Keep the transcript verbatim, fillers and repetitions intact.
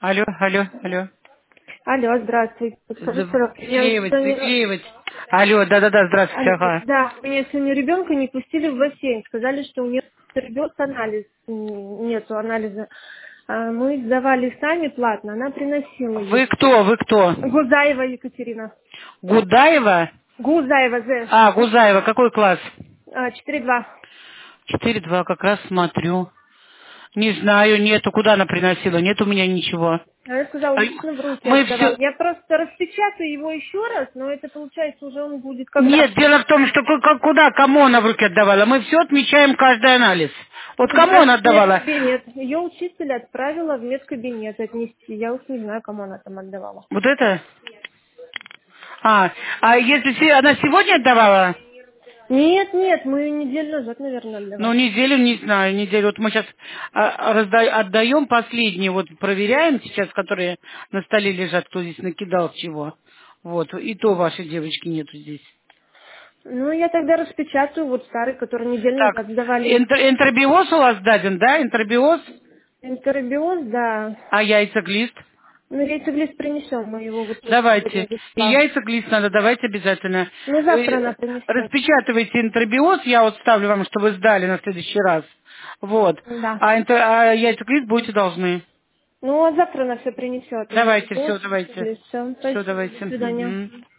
Алло, алло, алло. Алло, здравствуйте. Подскажите, пожалуйста, я вот Приклеивать, сегодня... приклеивать. Алло, да-да-да, здравствуйте, Алло, ага. да, меня сегодня ребенка не пустили в бассейн. Сказали, что у нее ребенок анализ, м, нету анализа. А мы сдавали сами платно, она приносила Вы ей. кто, вы кто? Гузаева Екатерина. Гудаева? Гузаева, З. А, Гузаева, какой класс? А, четыре два. Четыре два, как раз смотрю. Не знаю, нету, куда она приносила, нет у меня ничего. Она сказала, А, лично в руки Мы отдавал. все... Я просто распечатаю его еще раз, но это получается уже он будет когда? Нет, дело в том, что ку- ку- куда, кому она в руки отдавала. Мы все отмечаем каждый анализ. Вот кому Да, она в отдавала? медкабинет. Ее учитель отправила в медкабинет отнести. Я уж не знаю, кому она там отдавала. Вот это? А, а если се- она сегодня отдавала? Нет, нет, мы ее неделю назад, наверное, Ну, отдавали. неделю, не знаю, неделю. Вот мы сейчас отдаем последние, вот проверяем сейчас, которые на столе лежат, кто здесь накидал чего. Вот, и то вашей девочки нету здесь. Ну, я тогда распечатаю вот старый, который неделю Так, назад сдавали. энтер- энтеробиоз у вас даден, да? Энтеробиоз, Интербиоз, да. а яйцеглист? Ну, яйцеглист принесем, мы его вот тоже сегодня Давайте. И зашла. яйцеглист надо, давайте обязательно. Ну, завтра Э, она принесет. Распечатывайте энтеробиоз, я вот ставлю вам, чтобы вы сдали на следующий раз. Вот. Да. А, энтер- а яйцеглист будете должны. Ну, а завтра она все принесет. Давайте, Интербиоз, все, давайте. яйцеглист, все. Все, Спасибо, до давайте. свидания. Мгм.